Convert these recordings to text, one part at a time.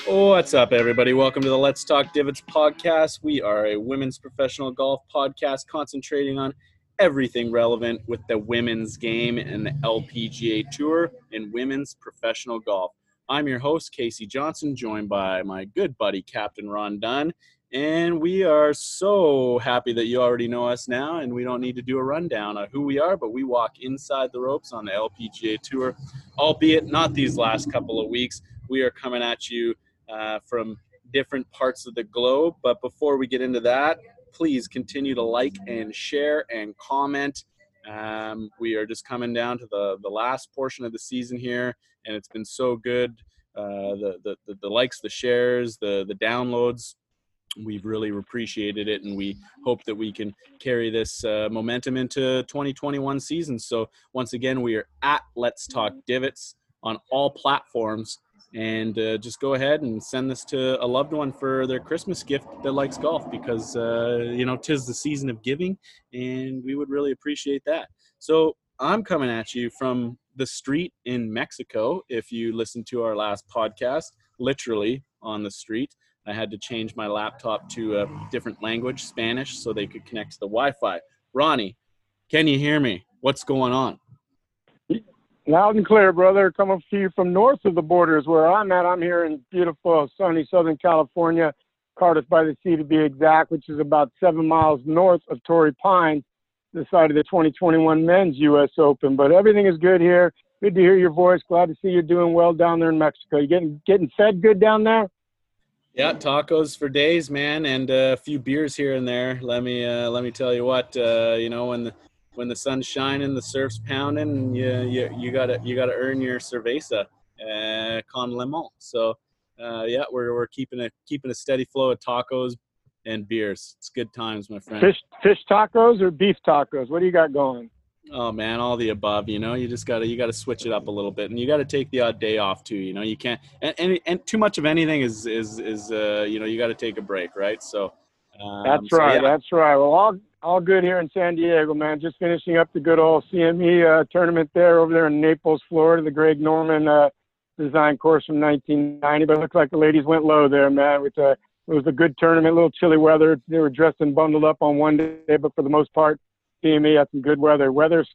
What's up, everybody? Welcome to the Let's Talk Divots podcast. We are a women's professional golf podcast concentrating on everything relevant with the women's game and the LPGA Tour in women's professional golf. I'm your host, Casey Johnson, joined by my good buddy, Captain Ron Dunn. And we are so happy that you already know us now, and we don't need to do a rundown of who we are, but we walk inside the ropes on the LPGA Tour, albeit not these last couple of weeks. We are coming at you from different parts of the globe. But before we get into that, please continue to like and share and comment. We are just coming down to the last portion of the season here, and it's been so good. The likes, the shares, the downloads. We've really appreciated it, and we hope that we can carry this momentum into 2021 season. So once again, we are at Let's Talk Divots on all platforms. And just go ahead and send this to a loved one for their Christmas gift that likes golf, because, 'tis the season of giving, and we would really appreciate that. So I'm coming at you from the street in Mexico. If you listened to our last podcast, literally on the street, I had to change my laptop to a different language, Spanish, so they could connect to the Wi-Fi. Ronnie, can you hear me? What's going on? Loud and clear, brother. Coming to you from north of the borders where I'm at. I'm here in beautiful, sunny Southern California, Cardiff by the Sea to be exact, which is about 7 miles north of Torrey Pines, the site of the 2021 Men's U.S. Open. But everything is good here. Good to hear your voice. Glad to see you're doing well down there in Mexico. You getting fed good down there? Yeah, tacos for days, man, and a few beers here and there. Let me tell you what, when the sun's shining, the surf's pounding, you gotta earn your cerveza, con limon. So, we're keeping a steady flow of tacos and beers. It's good times, my friend. Fish tacos or beef tacos? What do you got going? Oh man, all the above. You gotta switch it up a little bit, and you gotta take the odd day off too. You can't, and too much of anything is you gotta take a break, right? So. That's right. That's right. Well, all good here in San Diego, man. Just finishing up the good old CME tournament over there in Naples, Florida, the Greg Norman design course from 1990. But it looked like the ladies went low there, man. It was a good tournament, a little chilly weather. They were dressed and bundled up on one day, but for the most part, CME had some good weather.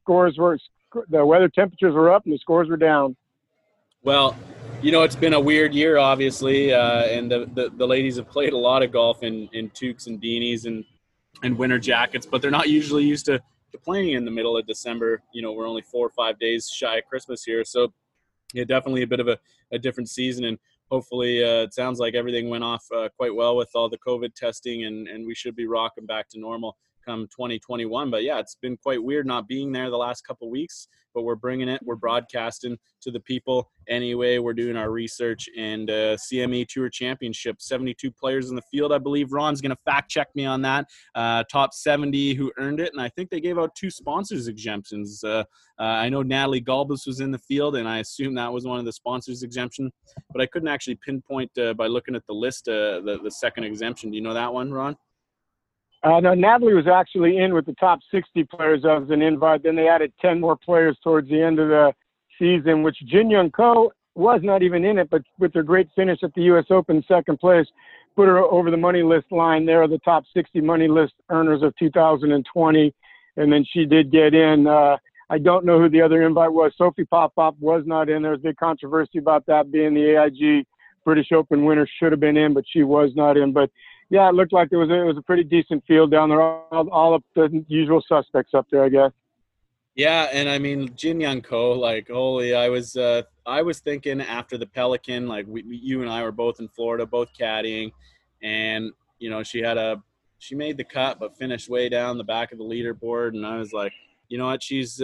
The weather temperatures were up and the scores were down. Well, it's been a weird year, obviously, and the ladies have played a lot of golf in toques and beanies and winter jackets, but they're not usually used to playing in the middle of December. We're only 4 or 5 days shy of Christmas here, so yeah, definitely a bit of a different season, and hopefully it sounds like everything went off quite well with all the COVID testing, and we should be rocking back to normal come 2021. But yeah, it's been quite weird not being there the last couple of weeks, but we're bringing it. We're broadcasting to the people anyway. We're doing our research, and CME Tour Championship, 72 players in the field. I believe Ron's going to fact check me on that. Top 70 who earned it, and I think they gave out 2 sponsors exemptions. I know Natalie Galbus was in the field, and I assume that was one of the sponsors exemption, but I couldn't actually pinpoint by looking at the list the second exemption. Do you know that one, Ron? No, Natalie was actually in with the top 60 players as an invite. Then they added 10 more players towards the end of the season, which Jin Young Ko was not even in it, but with their great finish at the U.S. Open, second place, put her over the money list line there, the top 60 money list earners of 2020. And then she did get in. I don't know who the other invite was. Sophie Popop was not in. There was big controversy about that being the AIG British Open winner, should have been in, but she was not in. But yeah, it looked like it was a pretty decent field down there, all of the usual suspects up there, I guess. Yeah, and I mean, Jin Young Ko, like, holy, I was thinking after the Pelican, like you and I were both in Florida, both caddying, and she made the cut but finished way down the back of the leaderboard, and I was like, you know what, she's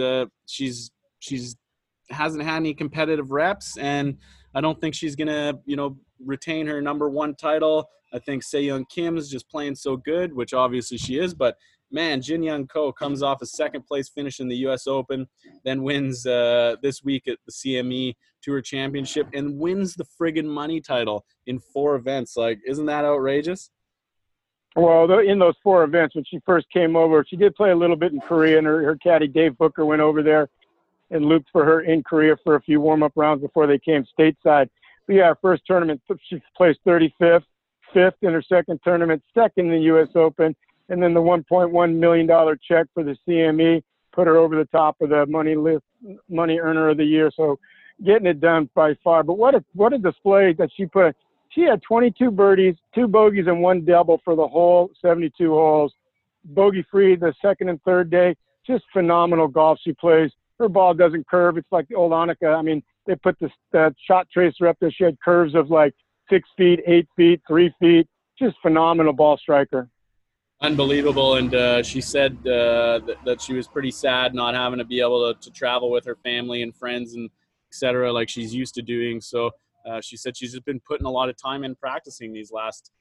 hasn't had any competitive reps, and I don't think she's gonna retain her number 1 title. I think Se-Young Kim is just playing so good, which obviously she is, but man, Jin Young Ko comes off a second place finish in the U.S. Open, then wins this week at the CME Tour Championship, and wins the friggin' money title in 4 events. Like, isn't that outrageous? Well, in those 4 events, when she first came over, she did play a little bit in Korea, and her caddy Dave Booker went over there and looped for her in Korea for a few warm-up rounds before they came stateside. yeah, her first tournament, she placed 35th, fifth in her second tournament, second in the U.S. Open, and then the $1.1 million check for the CME put her over the top of the money earner of the year. So getting it done by far. But what a display that she put. She had 22 birdies, 2 bogeys, and 1 double for the whole 72 holes. Bogey free the second and third day. Just phenomenal golf she plays. Her ball doesn't curve. It's like the old Annika. I mean, they put the shot tracer up there. She had curves of like 6 feet, 8 feet, 3 feet. Just phenomenal ball striker. Unbelievable. And she said that she was pretty sad not having to be able to travel with her family and friends and et cetera, like she's used to doing. So she said she's just been putting a lot of time in practicing these last,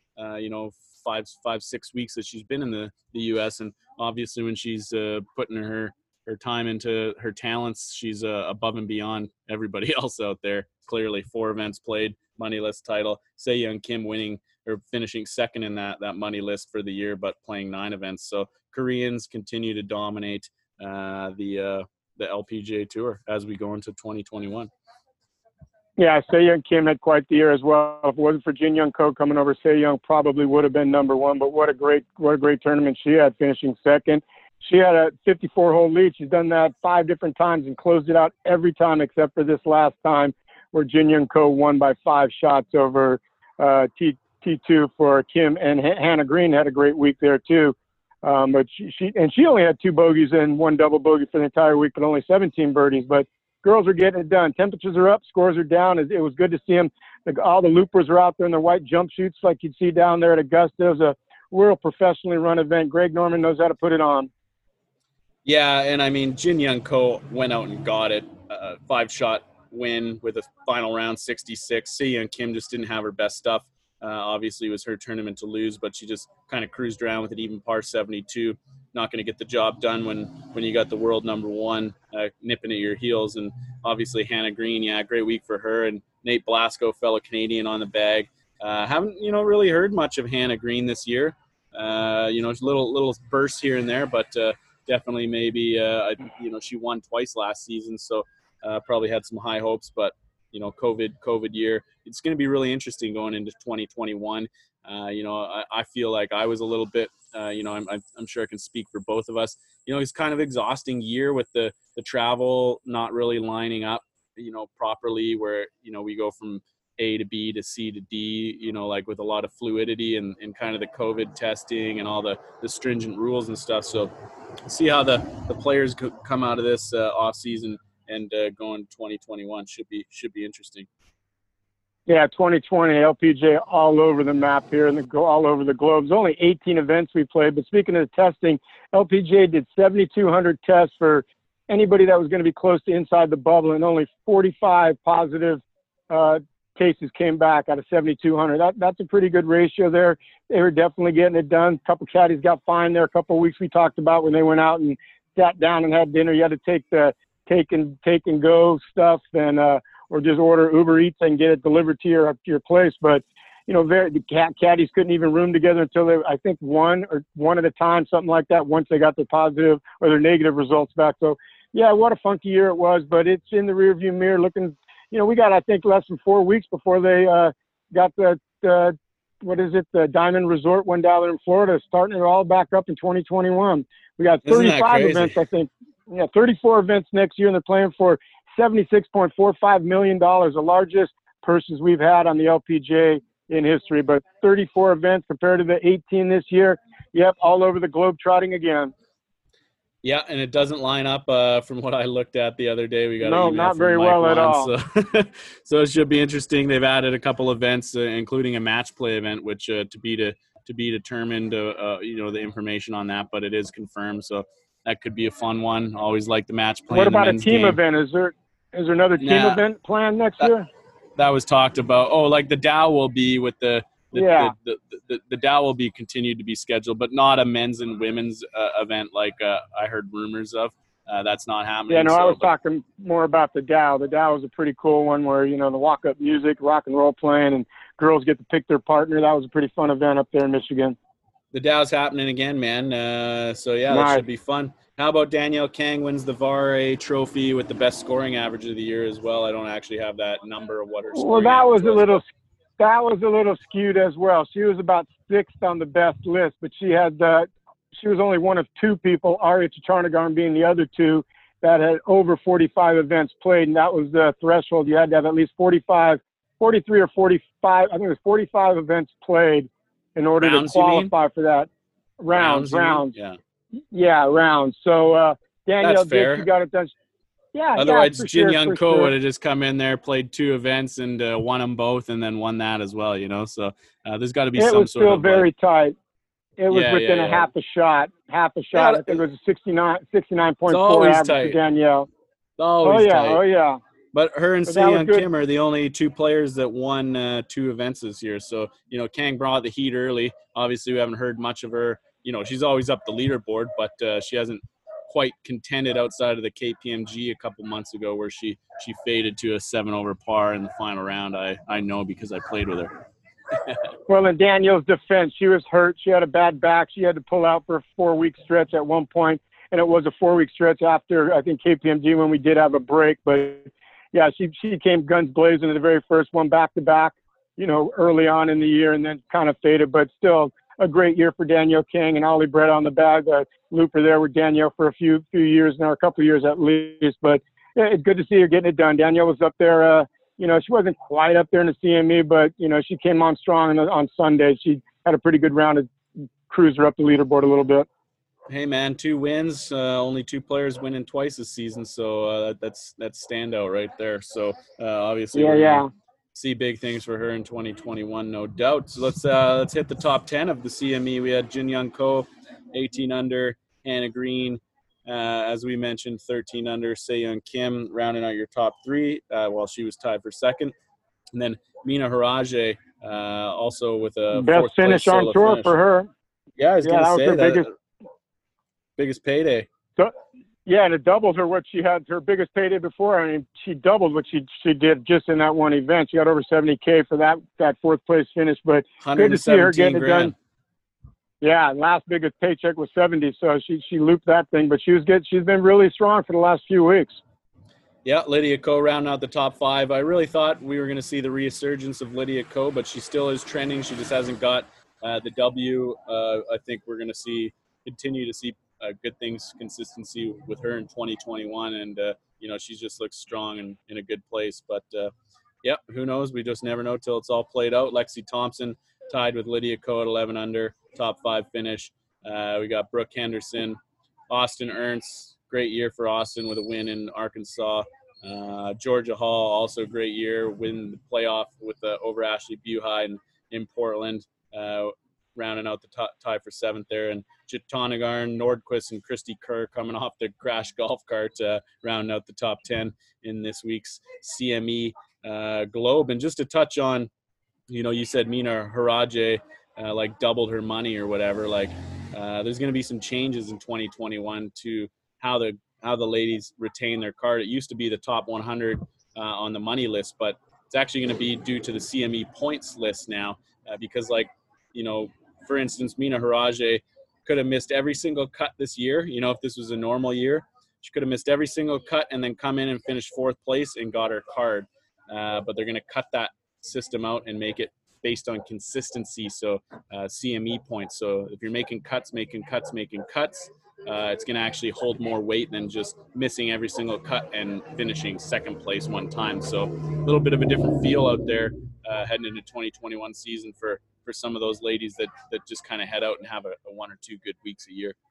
5-6 weeks that she's been in the U.S. And obviously when she's putting her time into her talents, she's above and beyond everybody else out there. Clearly 4 events played, money list title. Se-Young Kim winning or finishing second in that money list for the year, but playing 9 events. So Koreans continue to dominate the LPGA Tour as we go into 2021. Yeah, Se-Young Kim had quite the year as well. If it wasn't for Jin Young Ko coming over, Se-Young probably would have been number 1. But what a great tournament she had, finishing second. She had a 54-hole lead. She's done that 5 different times and closed it out every time except for this last time where Jin Young Ko won by 5 shots over T2 for Kim. And Hannah Green had a great week there too. But she only had 2 bogeys and 1 double bogey for the entire week, but only 17 birdies. But girls are getting it done. Temperatures are up, scores are down. It was good to see them. All the loopers are out there in their white jumpsuits like you'd see down there at Augusta. It was a real professionally run event. Greg Norman knows how to put it on. Yeah, and I mean, Jin Young Ko went out and got it. 5-shot win with a final round 66. Se-Young Kim just didn't have her best stuff. Obviously, it was her tournament to lose, but she just kind of cruised around with an even par 72. Not going to get the job done when you got the world number 1 nipping at your heels. And obviously Hannah Green, yeah, great week for her. And Nate Blasco, fellow Canadian, on the bag. Haven't really heard much of Hannah Green this year. Little bursts here and there, but definitely maybe she won twice last season, so probably had some high hopes. But COVID year, it's going to be really interesting going into 2021. I feel like I was a little bit, I'm sure I can speak for both of us. It's kind of exhausting year with the travel not really lining up, properly, where, we go from A to B to C to D, like with a lot of fluidity and kind of the COVID testing and all the stringent rules and stuff. So see how the players come out of this off season and go into 2021 should be interesting. Yeah, 2020 LPGA all over the map here and all over the globe. There's only 18 events we played, but speaking of the testing, LPGA did 7,200 tests for anybody that was going to be close to inside the bubble, and only 45 positive cases came back out of 7,200. That's a pretty good ratio there. They were definitely getting it done. A couple caddies got fined there a couple of weeks we talked about when they went out and sat down and had dinner. You had to take the take and go stuff and or just order Uber Eats and get it delivered to your place. But the caddies couldn't even room together until they, I think, one at a time, something like that, once they got their positive or their negative results back. So yeah, what a funky year it was, but it's in the rearview mirror looking. We got, I think, less than 4 weeks before they got the Diamond Resort one down there in Florida, starting it all back up in 2021. We got 35 events, I think. Yeah, 34 events next year, and they're playing for $76.45 million, the largest purses we've had on the LPGA in history. But 34 events compared to the 18 this year. Yep, all over the globe trotting again. Yeah, and it doesn't line up from what I looked at the other day. We got no, an email not from very Mike well Wan, at all. So it should be interesting. They've added a couple events, including a match play event, which to be determined. The information on that, but it is confirmed. So that could be a fun one. Always like the match play. What in the about a men's team game. Event? Is there another team event planned next year? That was talked about. Oh, like the Dow will be with the Dow will be continued to be scheduled, but not a men's and women's event like I heard rumors of. That's not happening. Yeah, no, I was talking more about the Dow. The Dow is a pretty cool one where, the walk-up music, rock and roll playing, and girls get to pick their partner. That was a pretty fun event up there in Michigan. The Dow's happening again, man. So, yeah, nice. That should be fun. How about Danielle Kang wins the Vare Trophy with the best scoring average of the year as well? I don't actually have that number of what her Well, scoring average was. that was a little skewed as well. She was about sixth on the best list, but she was only one of two people, Arya Chicharnagarn being the other two, that had over 45 events played, and that was the threshold. You had to have at least 43 or 45. I think it was 45 events played in order Rounds, to qualify for that. Rounds. Yeah, rounds. So That's Danielle fair. she got it done. Yeah, Otherwise, for Jin sure, Young for Ko sure. would have just come in there, played two events, and won them both, and then won that as well. So there's got to be It some was sort still of very tight. It was within a yeah. half a shot. Yeah, I think it was a 69.4 it's always average for tight. Danielle. Always tight. Oh yeah. But her and But that Se was Young good. Kim are the only two players that won two events this year. So, Kang brought the heat early. Obviously, we haven't heard much of her. She's always up the leaderboard, but she hasn't quite contended outside of the KPMG a couple months ago where she faded to a 7 over par in the final round. I know because I played with her. Well, in Danielle's defense, she was hurt. She had a bad back. She had to pull out for a 4-week stretch at one point, and it was a 4-week stretch after, I think, KPMG when we did have a break. But, yeah, she came guns blazing in the very first one back-to-back, early on in the year, and then kind of faded. But still a great year for Danielle Kang and Ollie Brett on the bag. Looper there with Danielle for a few years now, a couple of years at least. But yeah, it's good to see her getting it done. Danielle was up there she wasn't quite up there in the CME, but, she came on strong on Sunday. She had a pretty good round to cruise her up the leaderboard a little bit. Hey, man, 2 wins. Only 2 players winning twice this season, so that's standout right there. So, obviously, we're going to see big things for her in 2021, no doubt. So let's hit the top 10 of the CME. We had Jin Young Ko, 18 under, Hannah Green, as we mentioned, 13 under, Se Young Kim rounding out your top 3 while she was tied for second. And then Mina Haraje also with a best fourth place on solo tour finish. for her. Yeah, I was going to say that. Biggest payday. So, yeah, and it doubles her what she had her biggest payday before. I mean, she doubled what she did just in that one event. She got over $70K for that fourth place finish. But good to see her getting it done. Yeah, last biggest paycheck was 70, so she looped that thing. But she was good. She's been really strong for the last few weeks. Yeah, Lydia Ko rounding out the top 5. I really thought we were going to see the resurgence of Lydia Ko, but she still is trending. She just hasn't got the W. I think we're going to continue to see good things, consistency with her in 2021, and she just looks strong and in a good place. But who knows? We just never know till it's all played out. Lexi Thompson tied with Lydia Ko at 11 under, top 5 finish. We got Brooke Henderson, Austin Ernst, great year for Austin with a win in Arkansas. Georgia Hall, also great year, win the playoff with over Ashley Buhai in Portland. Rounding out the tie for 7th there, and Chicharnagarn, Nordquist, and Christy Kerr coming off the crash golf cart, rounding out the top 10 in this week's CME Globe. And just to touch on, you said Mina Haraje doubled her money or whatever. There's going to be some changes in 2021 to how the ladies retain their card. It used to be the top 100 on the money list, but it's actually going to be due to the CME points list now because for instance, Mina Haraje could have missed every single cut this year. If this was a normal year, she could have missed every single cut and then come in and finish 4th place and got her card. But they're going to cut that system out and make it based on consistency. So CME points. So if you're making cuts, it's going to actually hold more weight than just missing every single cut and finishing 2nd place one time. So a little bit of a different feel out there heading into 2021 season for some of those ladies that just kind of head out and have a 1 or 2 good weeks a year.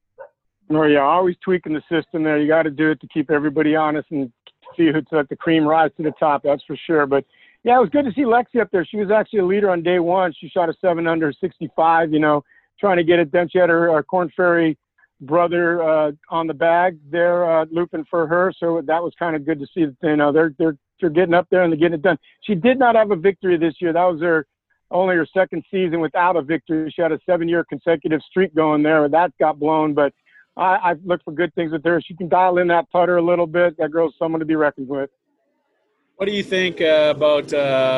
Oh yeah, always tweaking the system there. You got to do it to keep everybody honest and see who's let the cream rise to the top. That's for sure. But yeah, it was good to see Lexi up there. She was actually a leader on day 1. She shot a 7 under 65. Trying to get it done. She had her Corn Ferry brother on the bag there looping for her. So that was kind of good to see that they're getting up there and they're getting it done. She did not have a victory this year. That was only her 2nd season without a victory. She had a 7-year consecutive streak going there. That got blown, but I look for good things with her. She can dial in that putter a little bit. That girl's someone to be reckoned with. What do you think about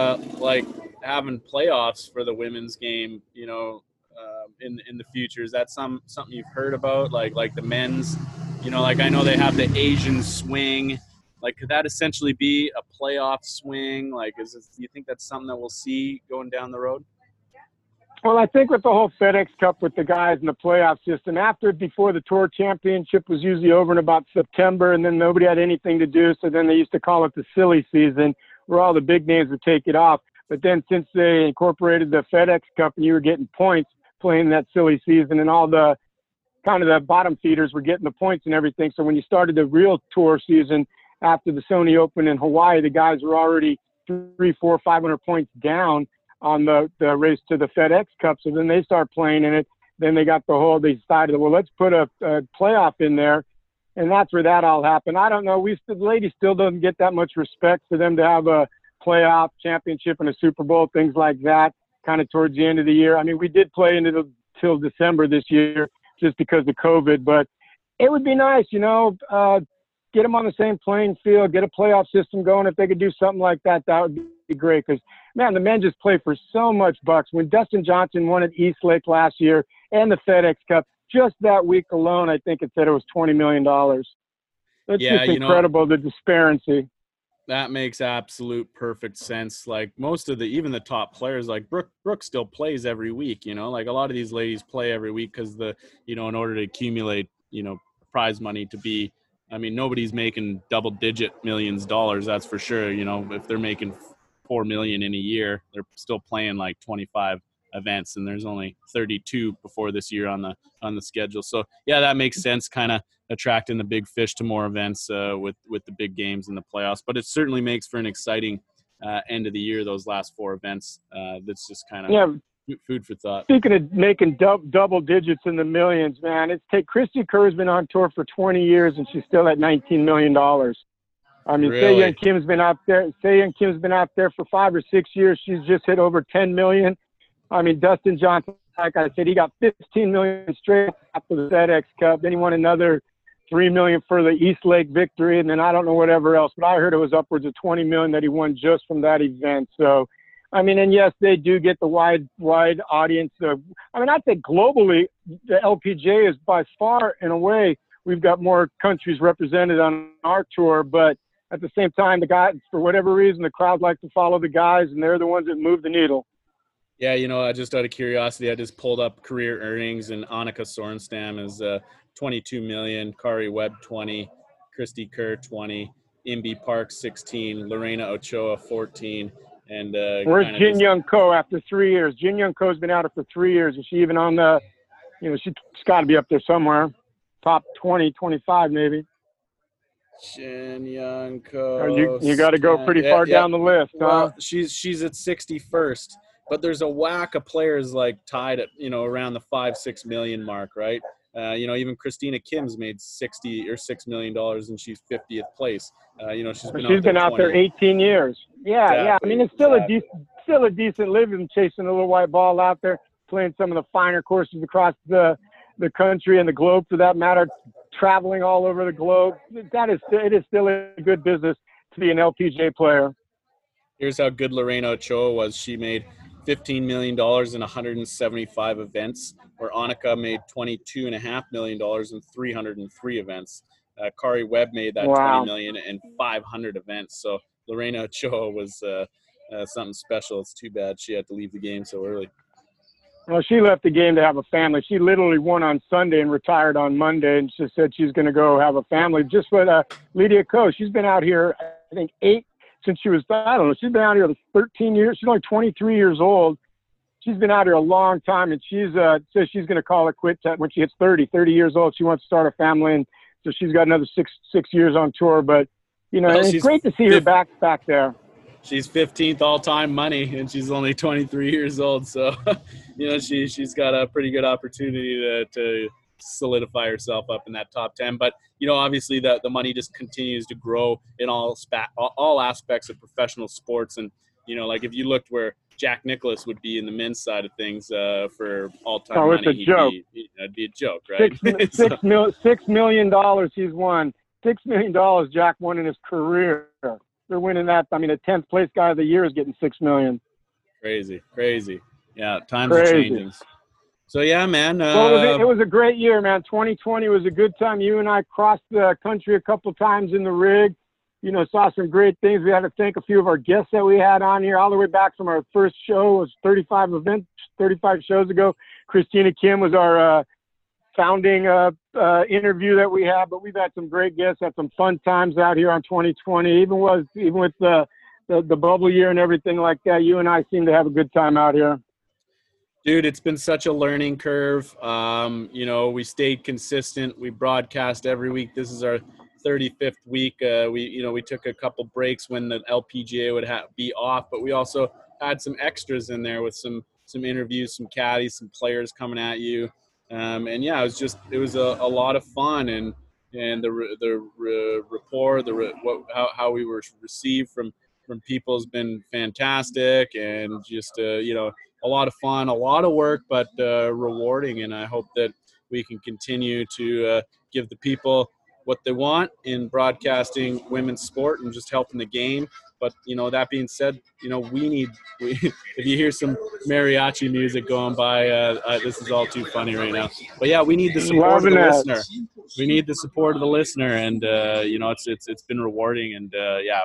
having playoffs for the women's game? In the future, is that something you've heard about? Like the men's You know, like I know they have the Asian swing. Like, could that essentially be a playoff swing? Like, do you think that's something that we'll see going down the road? Well, I think with the whole FedEx Cup with the guys in the playoff system, before the Tour Championship was usually over in about September, and then nobody had anything to do, so then they used to call it the silly season, where all the big names would take it off. But then since they incorporated the FedEx Cup and you were getting points playing that silly season, and all the kind of the bottom feeders were getting the points and everything, so when you started the real Tour season after the Sony Open in Hawaii, the guys were already 300, 400, 500 points down on the race to the FedEx Cup. So then they start playing in it. Then they decided, well, let's put a playoff in there. And that's where that all happened. I don't know. The ladies still doesn't get that much respect for them to have a playoff championship and a Super Bowl, things like that, kind of towards the end of the year. I mean, we did play till December this year just because of COVID, but it would be nice, get them on the same playing field, get a playoff system going. If they could do something like that, that would be great. Because, man, the men just play for so much bucks. When Dustin Johnson won at East Lake last year and the FedEx Cup, just that week alone, I think it said it was $20 million. That's just incredible, the disparity. That makes absolute perfect sense. Like most of even the top players, like Brooke still plays every week, like a lot of these ladies play every week because in order to accumulate, prize money to be, I mean, nobody's making double-digit millions of dollars, that's for sure. If they're making $4 million in a year, they're still playing like 25 events, and there's only 32 before this year on the schedule. So yeah, that makes sense. Kind of attracting the big fish to more events with the big games in the playoffs. But it certainly makes for an exciting end of the year. Those last 4 events. That's just kind of food for thought. Speaking of making double digits in the millions, man, Christy Kerr's been on tour for 20 years and she's still at $19 million. I mean, really? Sei Young Kim's been out there for 5 or 6 years. She's just hit over 10 million. I mean, Dustin Johnson, like I said, he got 15 million straight after the FedEx Cup. Then he won another 3 million for the East Lake victory. And then I don't know whatever else, but I heard it was upwards of 20 million that he won just from that event. So, I mean, and yes, they do get the wide audience. I think globally, the LPGA is by far, in a way, we've got more countries represented on our tour. But at the same time, the guys, for whatever reason, the crowd like to follow the guys, and they're the ones that move the needle. Yeah, just out of curiosity, I just pulled up career earnings, and Annika Sorenstam is 22 million, Kari Webb 20, Christy Kerr 20, Imbi Park 16, Lorena Ochoa 14. And where's Jin Young Ko after 3 years? Jin Young Ko's been out for 3 years. Is she even on the, she's got to be up there somewhere, top 20, 25 maybe. Jin Young Ko. You got to go pretty far down the list, well, huh? She's at 61st, but there's a whack of players like tied at around the 5-6 million mark, right? Even Christina Kim's made $6 million and she's 50th place. She's been out there 18 years. Yeah, exactly, yeah. I mean, it's still a decent living, chasing a little white ball out there, playing some of the finer courses across the country and the globe, for that matter, traveling all over the globe. It is still a good business to be an LPGA player. Here's how good Lorena Ochoa was. She made $15 million in 175 events, where Annika made $22.5 million in 303 events. Kari Webb made that $20 million in 500 events. So Lorena Ochoa was something special. It's too bad she had to leave the game so early. Well, she left the game to have a family. She literally won on Sunday and retired on Monday, and she said she's going to go have a family. Just with Lydia Ko, she's been out here, I think, since she was, I don't know, she's been out here 13 years. She's only 23 years old. She's been out here a long time, and she's says she's going to call it quits when she hits 30 years old. She wants to start a family, and so she's got another six years on tour. But, it's great to see her back there. She's 15th all-time money, and she's only 23 years old. So, she's got a pretty good opportunity to solidify herself up in that top 10. But, obviously the money just continues to grow in all aspects of professional sports. And, like if you looked where Jack Nicklaus would be in the men's side of things for all-time money, it's a joke. It'd be a joke, right? $6 million he's won. $6 million Jack won in his career. They're winning that. I mean, a 10th place guy of the year is getting $6 million. Crazy. Yeah, times are changing. So yeah, man. Well, it was a great year, man. 2020 was a good time. You and I crossed the country a couple times in the rig. You know, saw some great things. We had to thank a few of our guests that we had on here all the way back from our first show. It was 35 shows ago. Christina Kim was our founding interview that we had, but we've had some great guests, had some fun times out here on 2020. Even with the bubble year and everything like that, you and I seem to have a good time out here. Dude, it's been such a learning curve. You know, we stayed consistent. We broadcast every week. This is our 35th week. We took a couple breaks when the LPGA would be off, but we also had some extras in there with some interviews, some caddies, some players coming at you. And yeah, it was a lot of fun, and the rapport, how we were received from people has been fantastic, and just a lot of fun, a lot of work, but rewarding. And I hope that we can continue to give the people what they want in broadcasting women's sport and just helping the game. But, that being said, if you hear some mariachi music going by, this is all too funny right now. But yeah, we need the support of the listener. We need the support of the listener, and it's been rewarding. And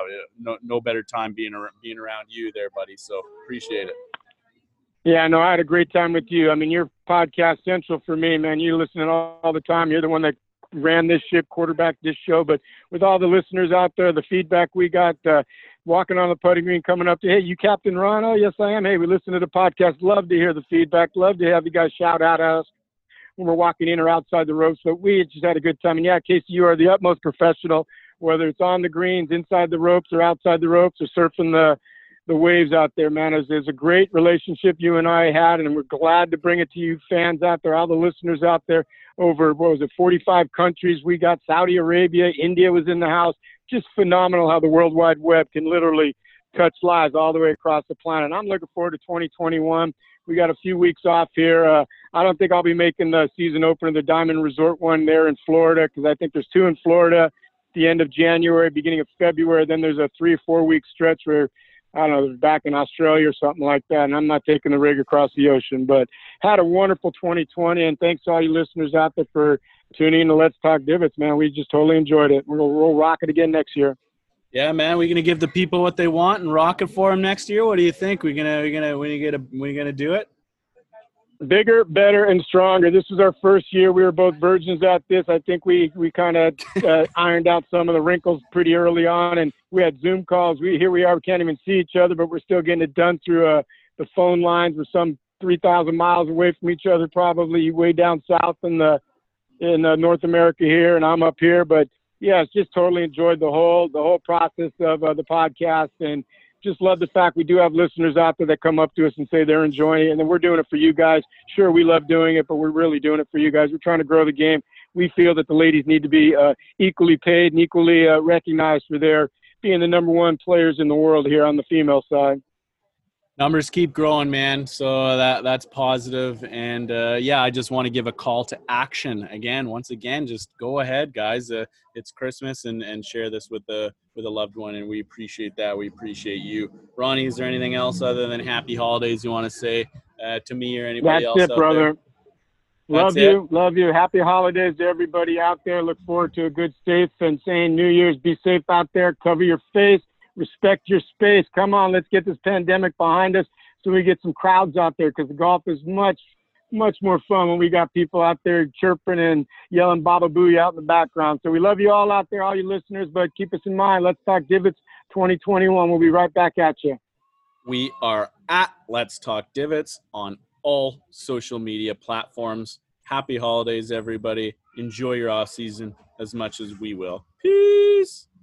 no better time being around you there, buddy. So appreciate it. Yeah, no, I had a great time with you. I mean, you're podcast central for me, man. You listen all the time. You're the one that ran this ship, quarterback this show. But with all the listeners out there, the feedback we got, walking on the putting green, coming up to, hey, you Captain Ron? Oh, yes, I am. Hey, we listen to the podcast. Love to hear the feedback. Love to have you guys shout out at us when we're walking in or outside the ropes. But we just had a good time. And yeah, Casey, you are the utmost professional, whether it's on the greens, inside the ropes, or outside the ropes, or surfing the waves out there, man. It's a great relationship you and I had, and we're glad to bring it to you fans out there, all the listeners out there over, 45 countries. We got Saudi Arabia, India was in the house. Just phenomenal how the World Wide Web can literally touch lives all the way across the planet. I'm looking forward to 2021. We got a few weeks off here. I don't think I'll be making the season opener, the Diamond Resort one there in Florida, because I think there's 2 in Florida at the end of January, beginning of February. Then there's a 3 or 4 week stretch where, I don't know, back in Australia or something like that, and I'm not taking the rig across the ocean. But had a wonderful 2020, and thanks to all you listeners out there for tuning in to Let's Talk Divots, man. We just totally enjoyed it. We'll rock it again next year. Yeah, man, we're gonna give the people what they want and rock it for them next year. What do you think? We're gonna do it? Bigger, better, and stronger. This was our first year. We were both virgins at this. I think we kind of ironed out some of the wrinkles pretty early on, and we had Zoom calls. Here we are. We can't even see each other, but we're still getting it done through the phone lines. We're some 3,000 miles away from each other, probably way down south in North America here, and I'm up here. But yeah, it's just totally enjoyed the whole process of the podcast, and just love the fact we do have listeners out there that come up to us and say they're enjoying it, and then we're doing it for you guys. Sure, we love doing it, but we're really doing it for you guys. We're trying to grow the game. We feel that the ladies need to be equally paid and equally recognized for their being the number one players in the world here on the female side. Numbers keep growing, man. So that's positive. And I just want to give a call to action once again. Just go ahead, guys. It's Christmas, and share this with a loved one, and we appreciate that. We appreciate you, Ronnie. Is there anything else other than happy holidays you want to say to me or anybody else? That's it, brother. Love you. Happy holidays to everybody out there. Look forward to a good, safe, and sane New Year's. Be safe out there. Cover your face. Respect your space. Come on, let's get this pandemic behind us so we get some crowds out there, because the golf is much, much more fun when we got people out there chirping and yelling Baba Booey out in the background. So we love you all out there, all you listeners, but keep us in mind. Let's Talk Divots 2021. We'll be right back at you. We are at Let's Talk Divots on all social media platforms. Happy holidays, everybody. Enjoy your off season as much as we will. Peace.